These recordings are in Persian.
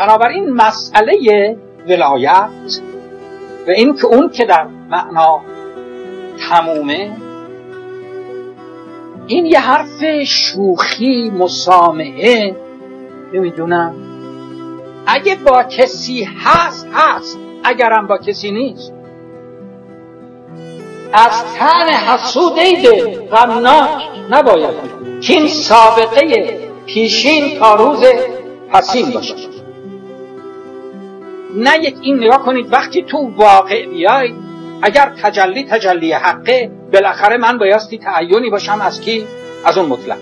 بنابراین مسئله ولایت و این که اون که در معنا تمومه، این یه حرف شوخی مسامحه، نمیدونم، اگه با کسی هست اگرم با کسی نیست. از تن حسود ایده غمناک نباید که این سابقه پیشین تا روز پسین باشه. نه یک این نگاه کنید وقتی تو واقع بیای، اگر تجلی حقه، بالاخره من بایستی تعیونی باشم از کی؟ از اون مطلق.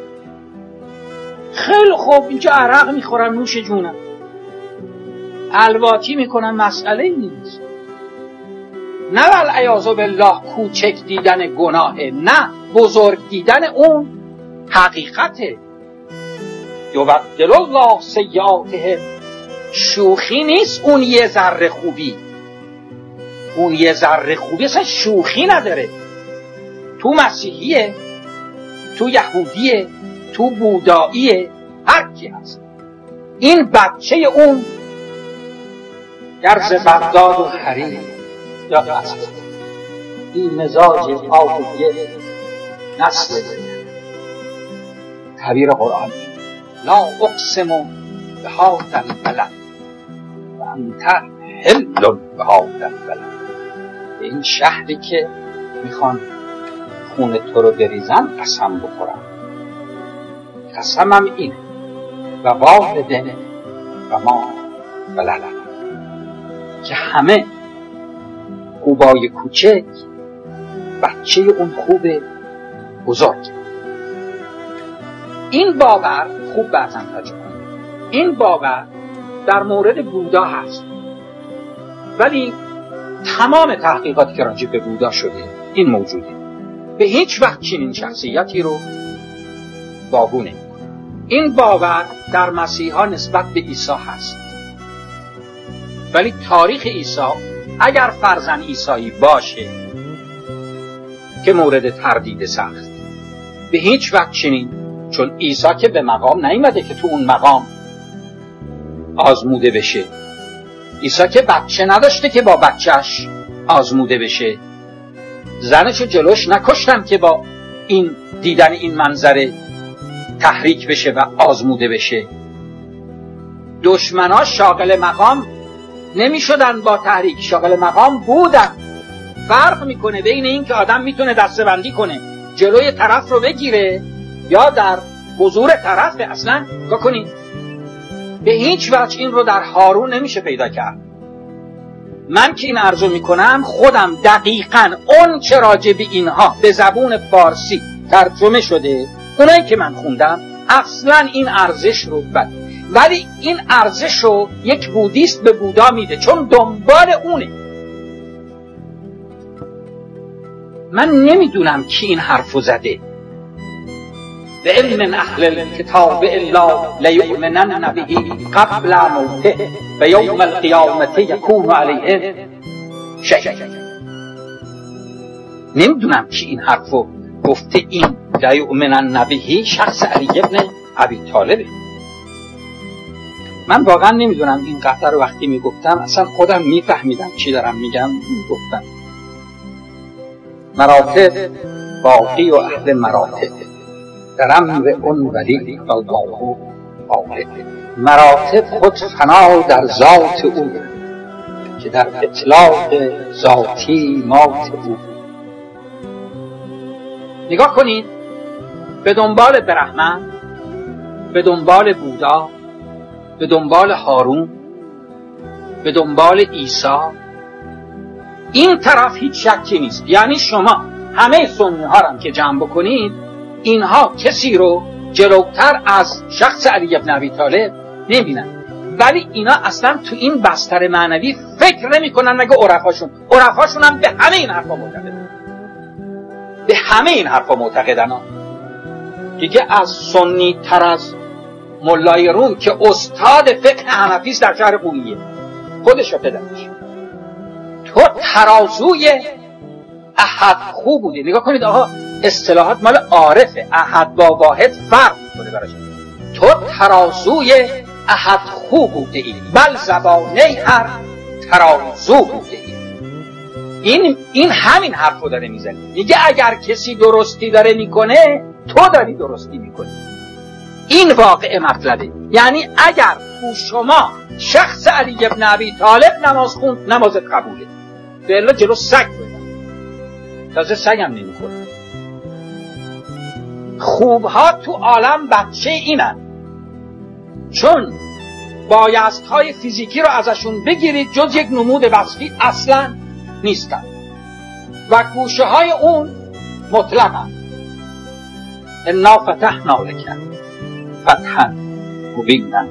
خیلی خوب، اینجا عرق میخورم، نوش جونم، الواتی میکنم، مسئله نیست. نه والعیاذ بالله کوچک دیدن گناهه، نه بزرگ دیدن اون حقیقته. یبدل الله سیئاتهم، شوخی نیست اون یه ذره خوبی. اون یه ذره خوبی اصلا شوخی نداره. تو مسیحیه، تو یهودیه، تو بوداییه، هر کی هست، این بچه اون گرز بغداد و حریر یا قصد، این مزاج آبیه نسل تعبیر قرآن، لا اقسم بهذا البلد و انت حل بهذا البلد. این شهری که میخوان خون تو رو بریزن قسم بخورم، قسمم اینه و والدین و ما ولد، که همه خوبای کوچک بچه اون خوب بزرگ. این باور خوب بعضا تجربه کنید، این باور در مورد بودا هست، ولی تمام تحقیقاتی که راجع به بودا شده این موجوده. به هیچ وقت چنین شخصیتی رو باگو نمی‌کنه. این باور در مسیحا نسبت به عیسی هست، ولی تاریخ عیسی اگر فرزند عیسی باشه که مورد تردید سخت، به هیچ وقت چنین، چون عیسی که به مقام نیامده که تو اون مقام آزموده بشه. عیسی که بچه نداشته که با بچهش آزموده بشه. زنشو جلوش نکشتن که با این دیدن این منظره تحریک بشه و آزموده بشه. دشمناش شاغل مقام نمی شدن با تحریک، شاغل مقام بودن. فرق میکنه بین این که آدم میتونه دسته‌بندی کنه، جلوی طرف رو بگیره، یا در حضور طرف. اصلا نگاه کنید، به هیچ وجه این رو در هارون نمیشه پیدا کرد. من که این عرضو میکنم خودم دقیقاً اون چه راجع به اینها به زبون فارسی ترجمه شده، اونایی که من خوندم، اصلا این ارزش رو بده، ولی این ارزش رو یک بودیست به بودا میده چون دنبال اونه. من نمیدونم کی این حرفو زده. و ان من اهل الكتاب الا لیؤمنن به قبل موته و یوم القیامت یکون علیهم شهیدا. نمیدونم کی این حرفو گفته. این لیؤمنن به شخص علی ابن ابی طالب. من واقعا نمیدونم این قطعه رو وقتی میگفتم اصلا خودم میفهمیدم چی دارم میگم. میگفتم مراتب باقی و اهل مراتب در امر اون ولی و باقو باقی. مراتب خود فنا در ذات او که در اطلاق ذاتی مات او. نگاه کنید، به دنبال برهمن، به دنبال بودا، به دنبال هارون، به دنبال عیسی، این طرف هیچ شکی نیست. یعنی شما همه سنی ها رو که جمع بکنید، اینها کسی رو جلوتر از شخص علی ابن ابی طالب نمیبینن، ولی اینا اصلا تو این بستر معنوی فکر نمی کنن. مگه عرفاشون هم به همه این حرفا معتقدن، به همه این حرفا معتقدن. دیگه از سنی تر از ملای روم که استاد فقه حنفی است در شهر قومیه، خودش و پدرش. تو ترازوی احد خوب بودی. نگاه کنید آقا، اصطلاحات مال عارفه. احد با واحد فرق میکنه براش. تو ترازوی احد خو بوده ای، بل زبانه هر ترازو بوده ای. این همین حرف رو داره میزنه. میگه اگر کسی درستی داره میکنه، تو داری درستی میکنی. این واقع مطلبه. یعنی اگر تو شما شخص علی ابن ابی طالب نماز خوند، نمازت قبوله. به الا جلو سگ بدن، تازه سگ هم نمیخوره. خوبها تو عالم بچه اینن، چون بایستهای فیزیکی رو ازشون بگیرید جز یک نمود وصفی اصلا نیستن و گوشه های اون مطلقن. انا فتحنا لک فتحا مبینا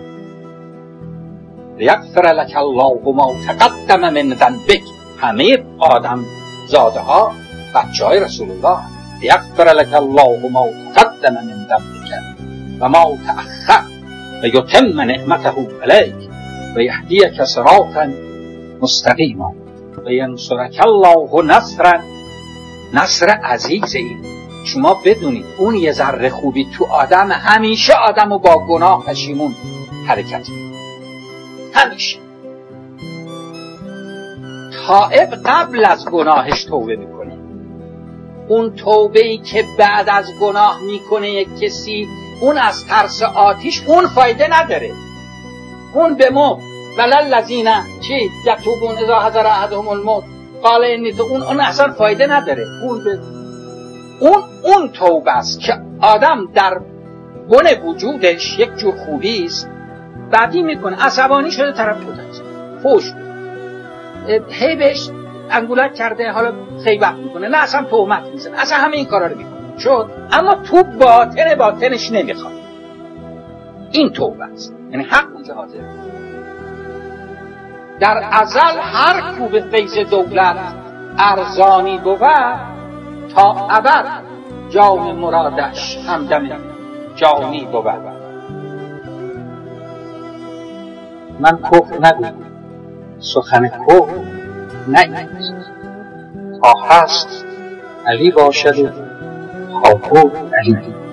لیغفر لک الله ما تقدم من ذنبک. همه آدم زاده ها بچه های رسول الله. لیغفر لک الله ما تقدم من ذنبک و ما تأخر و یتم نعمته علیک و یهدیک صراطا مستقیما و ینصرک الله نصرا. نصر عزیز. این شما بدونید اون یه ذره خوبی تو آدم همیشه آدمو با گناه پشیمون حرکت می‌کنه. همیشه. تائب قبل از گناهش توبه میکنه. اون توبه‌ای که بعد از گناه میکنه یک کسی، اون از ترس آتش، اون فایده نداره. اون به ما ولل الذین چی یتوبون اذا حضر احدهم الموت قال انی تو، اون اصلا فایده نداره. اون توبه است که آدم در بن وجودش یک جور خوبی است، بعدی میکنه عصبانی شده، طرف گذشت فوش هی بهش انگولک کرده، حالا غیبت میکنه، نه اصلا تهمت میزنه، اصلا همه این کارا رو میکنه شد، اما تو باطنش نمیخواد. این توبه است. یعنی حق اونجا حاضر. در ازل هر کو به فیض دولت ارزانی بود، تا ابد جام مرادش همدم جامی بود. من کفر نگویم، سخن کفر نگویم، تا هست علی باشد و تا بود علی.